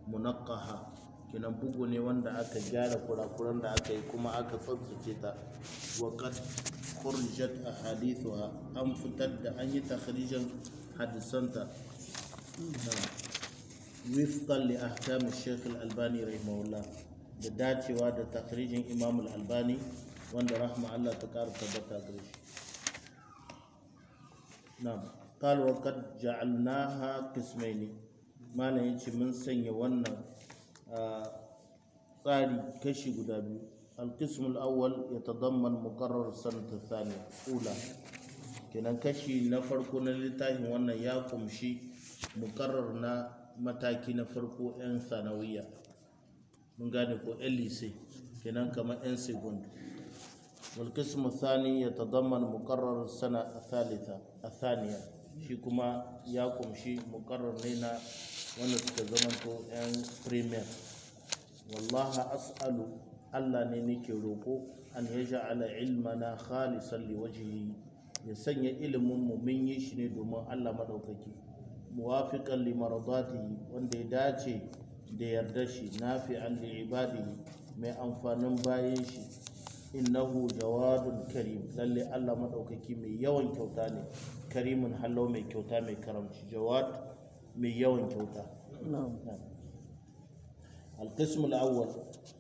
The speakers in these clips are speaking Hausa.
munaqqaha kenan bugu ne wanda aka gyara kurakuran da aka yi kuma aka tsantsace ta. wa qad khurrijat ahadithuha an fitar da an yi takhrijan hadisanta wifqan li ahkam Sheikh Al-Albani rahimahullah, da dacewa da takhrijin Imam Al-Albani wanda rahma Allah ta ƙara tabbata gare shi. na'am قال وقد جعلناها قسمين malam yace mun sanya wannan tsari kashi guda biyu. القسم الأول يتضمن مقرر السنة الثانية أولى kenan kashi na farko na littafin wannan ya kumshi mukarrar na mataki na farko 'yan sanawiya, mun gane ko 'yan lise kenan kamar 'yan second. والقسم الثاني يتضمن مقرر السنة الثانية shi kuma ya kumshi mukarrar ne na wanda suka zamanto 'yan premier. wallaha as'alu, Allah ne nake roƙo an yaj'ala ilmana khalisan liwajhihi, ya sanya ilimin mu mun yi shi ne domin Allah madaukaki, muwafiqan li maradatihi, wanda ya dace da yarda shi, nafi'an li ibadihi, mai amfanin bayan shi. innahu jawadun karim, lalle Allah madaukaki mai yawan kyauta ne, karimin hallo mai kyauta mai karamci, jawad mai yawan kyauta. القسم الأول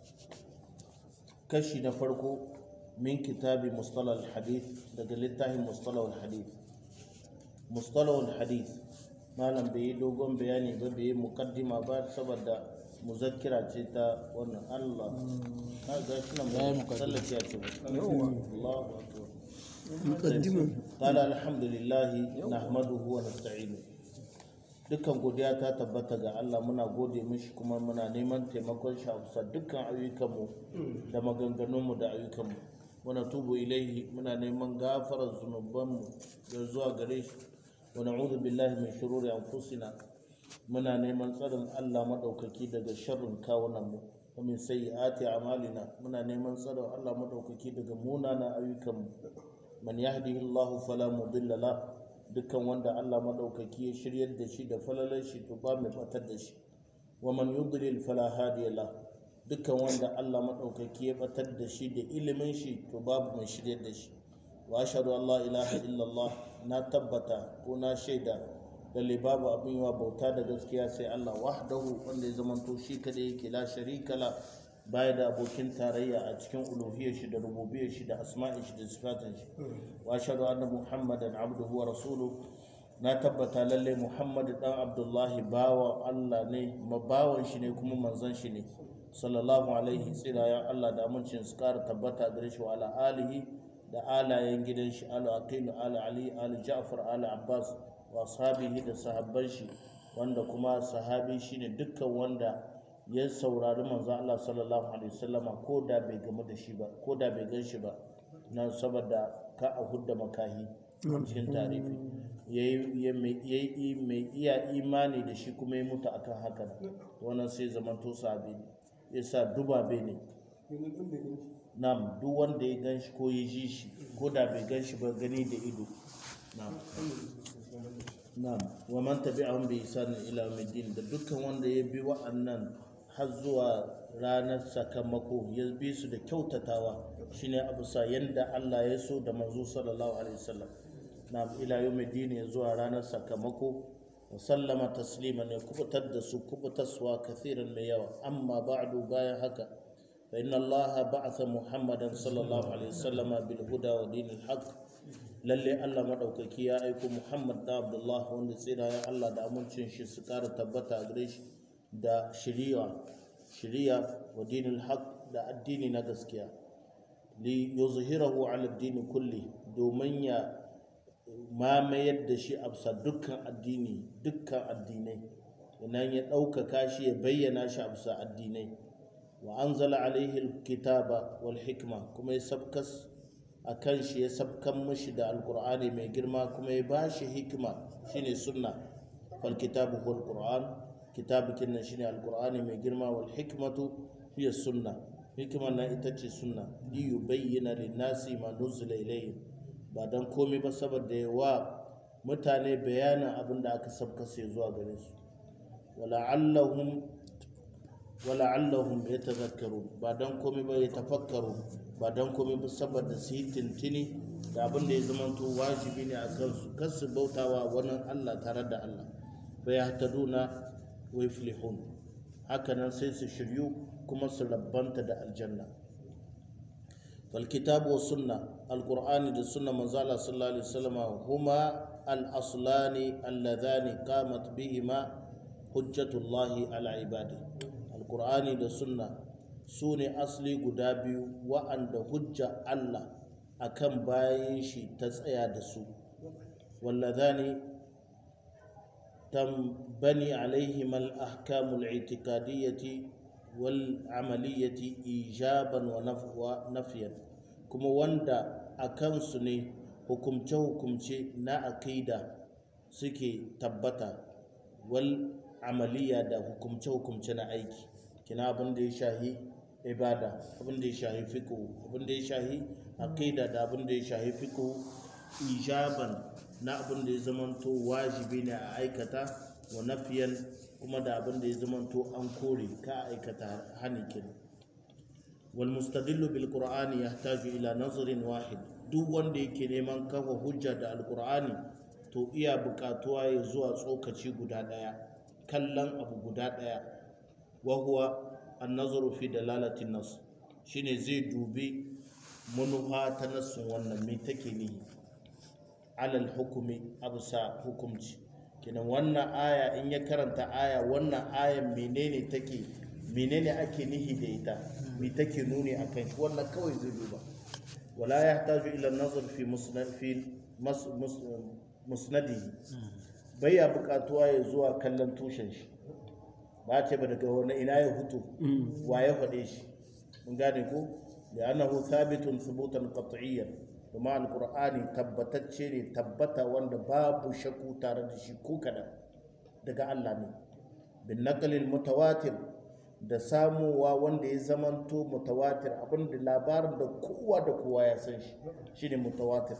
كشي نفرقو من كتاب مصطلح الحديث دقلته مصطلح الحديث. مصطلح الحديث ما لم بيدوغم بياني ببي مقدمة بعد سبدا مذكرة جيتا وانا الله هذا شنو مقدمة الله أكبر. مقدمة قال الحمد لله نحمده ونستعينه. dukkan godiya ta tabbata ga Allah, muna gode mishi kuma muna neman taimakon shi a bisa dukkan ayyukanmu da maganganunmu da ayyukanmu. Muna tubu ilaihi, muna neman gafarar zunubanmu da zuwa gare shi. Wa na'udhu billahi min shururi anfusina, muna neman tsarin Allah madaukaki daga sharrin kawunanmu. Wa min sayyiati a'malina, muna neman tsarin Allah madaukaki daga munanan ayyukanmu. Man yahdihillahu fala mudilla lahu, dukkan wanda Allah madaukaki ya shiryar da shi da falalar shi to ba mai fatar da shi. wa man yudlil fala hadiya la, dukkan wanda Allah madaukaki ya fatar da shi da ilimin shi to babu mai shiryar da shi. wa ashhadu an la ilaha illallah, na tabbata ko na shaida lalle babu abin yawa bauta da gaskiya sai Allah wahdahu, wanda ya zamanto shi kadai yake, la sharika la, baya da abokin tarayya a cikin uluhiyar shi da rububiyar shi da asma'in shi da sifatin shi. wa ashhadu anna muhammadan abduhu wa rasuluhu, na tabbata lalle muhammad dan abdullahi bawa Allah ne, mabawan shi ne kuma manzon shi ne, sallallahu alaihi tsirayen Allah da amincin su kara tabbata gare shi, wa ala alihi, da alayen gidan shi, ala aqil, ala ali, ala ja'far, ala abbas, wa ashabihi, da sahabban shi, wanda kuma sahabi shine dukkan wanda ya saurari manzo Allah sallallahu alaihi wasallama ko da bai gamu da shi ba, ko da bai gan shi ba, nan saboda ka a hudda makahi cikin tarihi yayi mai iya imani da shi kuma ya mutu akan haka, wannan sai zamanto sahabi ne, yasa dubabe ne. Nam duk wanda ya gan shi ko ya ji shi ko da bai gan shi ba, gani da ido. Nam wa man tabi'ahum bi ihsan ila yawmiddin, da dukkan wanda ya bi wa'annan har zuwa ranar sakamako, ya bi su da kyautatawa, shine abu sa yanda Allah ya so da manzo sallallahu alaihi wasallam. na ila yawmiddin, ya zuwa ranar sakamako. wa sallama tasliman, ya kubutar da su kubutaswa kathiran mai yawa. amma ba'du, bayan haka, fa inna Allah ba'atha Muhammadan sallallahu alaihi wasallam bil huda wa dinil haqq, lalle Allah madaukaki ya aiko Muhammad da Abdullah, wanda tsira ya Allah da amincin shi su kara tabbata a gare shi, da shiriya wa dinil haq, da addini na gaskiya. li yuzhirahu ala addini kulli, domin ya mamayar da shi a bisa dukkan addinai, nan ya ɗaukaka shi ya bayyana shi a bisa addinai. wa anzala alaihi alkitaba wal hikma, kuma ya sabkas a kan shi, ya sabkan mashi da alqur'ani mai girma, kuma ya bashi hikima shine sunna. fal kitabu huwal qur'an, kitabu kinnan shine alqur'ani mai girma, wal hikmatu hiya sunna, hikman nan ita ce sunna. li yubayyana lin-nasi ma nuzila ilayhim, ba dan komai ba saboda yawa mutane bayanin abin da aka sabkasa zuwa gare su. wala'allahum wala'allahum yatadhakkarun ba dan komai ba yatafakkaru ba dan komai ba saboda su yi tintini da abin da ya zamanto wajibi ne a kansu kar su bautawa wani Allah tare da Allah fa yahtaduna wa yuflihun hakanan sai su shiryu kuma su rabbanta da aljanna fal kitabu was sunna alqur'ani da sunna manzo Allah sallallahu alaihi wasallam huma al aslani alladhani qamat bihima hujjatullahi ala ibadi alqur'ani da sunna su ne asli guda biyu wa'anda hujja Allah akan bayan shi ta tsaya da su walladhani تنبني عليهما الأحكام الاعتقادية والعملية إيجابا ونفيا كما وندا أكنسني hukumce na akida suke tabbata wal amaliya da hukumce na aiki kina abin da ya shahi ibada abin da ya shahi fiqh abin da ya shahi akida da abin da ya shahi fiqh ijaban na abin da ya zamanto wajibi ne a aikata wa nafiyan kuma da abin da ya zamanto an kore ka aikata hanikin wal mustadillu bil qur'ani yahtaju ila nazrin wahid duk wanda yake neman kafa hujja da alqur'ani to iya bukatuwa ya zuwa tsokaci guda daya kallon abu guda daya wa huwa an-nazru fi dalalati nas shine zai dubi manufa ta nassin wannan me take nihi alal hukumi abusa hukumci kenan wannan aya in ya karanta aya wannan ayan menene ake nihi da ita me take nuni akan shi wannan kawai zai duba wala yahtaju ila nazar fi musnadihi bai ya bukatuwa ya zuwa kallon tushen shi ba ce ba daga wani ina ya hutu wa ya faɗe shi mun gane ko da annahu thabitun thubutan qat'iyyan kuma alkur'ani tabbatacce ne tabbata wanda babu shakku tare da shi ko kadan daga Allah ne bin naqlil mutawatir da samuwa wanda ya zamanto mutawatir abinda labarin da kowa ya san shi shine mutawatir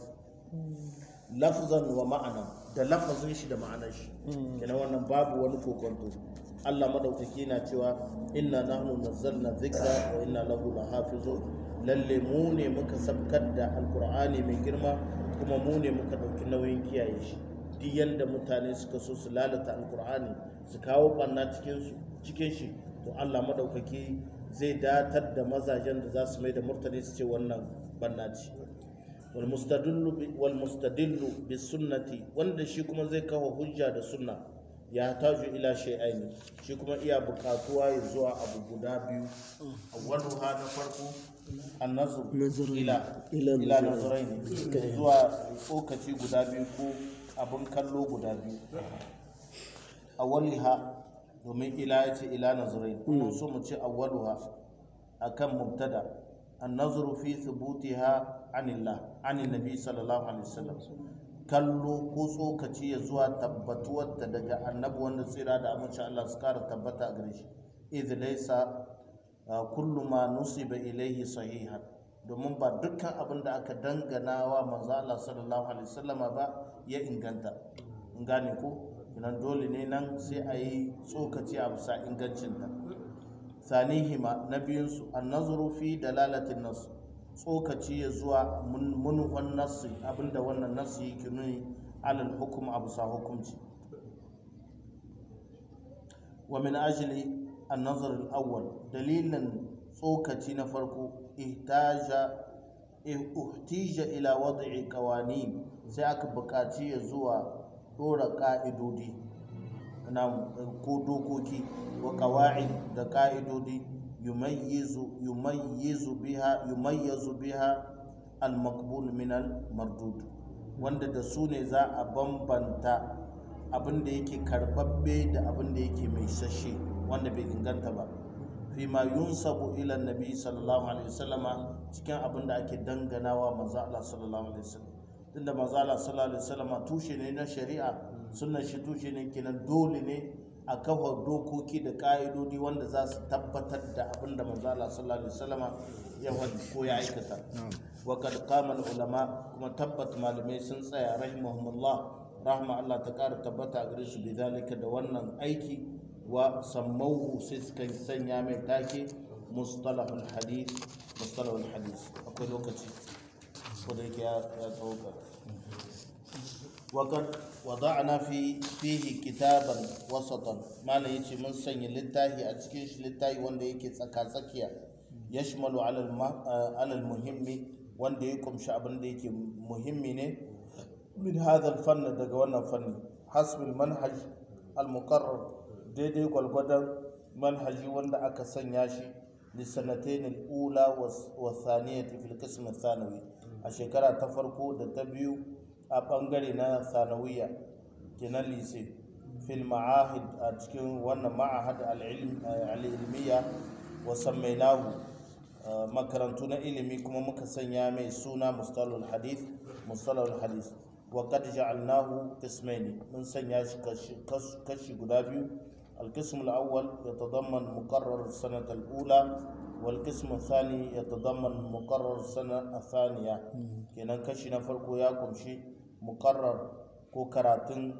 lafzan wa ma'ana da lafazin shi da ma'anar shi kenan wannan babu wani kokonto Allah madaukaki na cewa inna nahnu nazzalna dhikra wa inna lahu lahafizun lalle mu ne muka sabkar da alkur'ani mai girma kuma mu ne muka ɗauki nauyin kiyaye shi duk yanda mutane suka so su lalata alkur'ani su kawo ɓanna cikin shi to Allah madaukaki zai datar da mazajen da za su mai da murtani su ce wannan ɓanna ce wal mustadillu bis sunnati wanda shi kuma zai kawo hujja da sunna ya taju ila shay'aini shi kuma iya buƙatuwa ya zuwa abu guda biyu awwaluha na farko annazur ila nazaraini zuwa tsokaci guda biyu ko abin kallo guda biyu awwaliha domin ila ya ce ila nazaraini mun so mu ce awwaluha akan mubtada annazuru fi thubutiha anillah anin nabi sallallahu alaihi wasallam kallo ko tsokaci ya zuwa tabbatuwarta daga annabi wanda tsira da amince Allah su kara tabbata a gare shi idh laysa kullu ma nusiba ilaihi sahihan domin ba dukkan abin da aka dangana wa manzo Allah sallallahu alaihi wasallama ba ya inganta in gane ko nan dole ne nan sai a yi tsokaci a bisa ingancin ta sanihima na biyunsu annazuru fi dalalatin nas tsokaci ya zuwa munufan nassi abinda wannan nassi yake nuni alal hukum a bisa hukunci wa min ajli an-nazar al-awwal dalilan tsokaci na farko ihtija ila wad'i qawanin sai aka buƙaci ya zuwa dora ka'idodi na ko dokoki wa qawaid da ka'idodi yumayyizu biha al-maqbul min al-mardud wanda da su ne za a bambanta abin da yake karbabbe da abin da yake mai sashe wanda bai inganta ba fi ma yunsabu ila nabi sallallahu alaihi wasallama cikin abin da ake danganawa manzo Allah sallallahu alaihi wasallam tunda manzo Allah sallallahu alaihi wasallama tushe ne na shari'a sunnar shi tushe ne kenan dole ne a kafa dokoki da ka'idodi wanda za su tabbatar da abin da manzo Allah sallallahu alaihi wasallama ya wadi ko ya aikata wa kad qama ulama kuma tabbat malamai sun tsaya rahimahumullah rahma Allah ta kara tabbata gare su bidalika da wannan aiki wa sammauhu sai suka sanya mai take mustalahul hadith. Akwai lokaci ko da yake ya tsoka. وقد وضعنا فيه كتابا وسطا ما لا يجي من سنة للتاهي أتكيش للتاهي وانده يكي تسكا يشمل على المهم وانده يكم شعبا يكي مهمين من هذا الفن دقوانا فن حسب المنهج المقرر ديدي والقدر منهجي وانده أكسن ياشي للسنتين الأولى والثانية في القسم الثانوي الشكرة تفرقوا دتبيو a bangare na sanawiya kenan lise fil ma'ahid a cikin wannan ma'ahad al'ilmiya wa sammainahu makarantu na ilimi kuma muka sanya mai suna mustalahul hadith wa qad ja'alnahu qismayn mun sanya shi kashi guda biyu القسم الأول يتضمن مقرر السنة الأولى والقسم الثاني يتضمن مقرر السنة الثانية kenan kashi na farko ya kumshi muqarrar ko karatun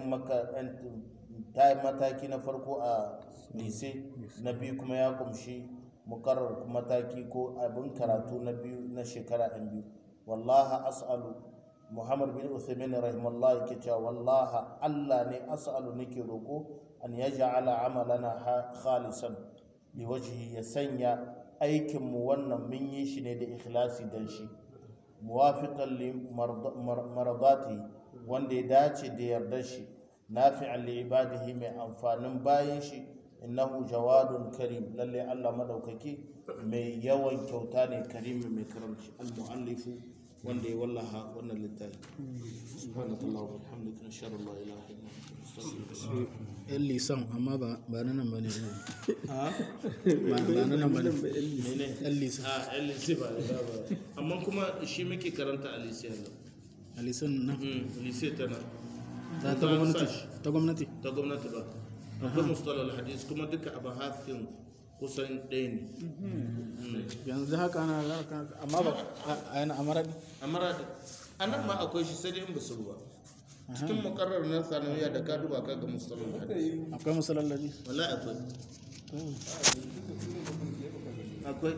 mataki na farko a lise na biyu kuma ya kumshi muqarrar mataki ko abin karatu na biyu na shekara ɗan biyu. Wallaha as'alu Muhammad bin Uthaymin rahimahullah yake cewa wallaha Allah ne as'alu nake roko an yaj'ala amalana khalisan liwajhi, ya sanya aikin mu wannan mun yi shi ne da ikhlasi dan shi, muwafiqan li maradati wanda ya dace da yardar shi, nafi'an li ibadihi mai amfanin bayin shi, innahu jawadun karim, lalle Allah madaukaki mai yawan kyauta ne, karim mai karamci. Al-mu'allifu wanda ya wallaha wannan littafi. Subhanallahi wa bihamdihi, nashhadu an la ilaha illa anta astaghfiruka. yan lisan amma ba na nan ba ne ba na nan ba ne yan lisan yan lisan ba amma kuma shi muke karanta a lisan a lisan nan lisan tana ta gwamnati ba akwai mustalahul hadis kuma duka abahatin kusan ɗaya ne yanzu haka ana amma ba a yana amaradi a nan ma akwai shi sai dai in ba su ba cikin mukarrar na sanawiya da ka duba ka ga mustalahul hadis akwai mustalahul hadis wallahi akwai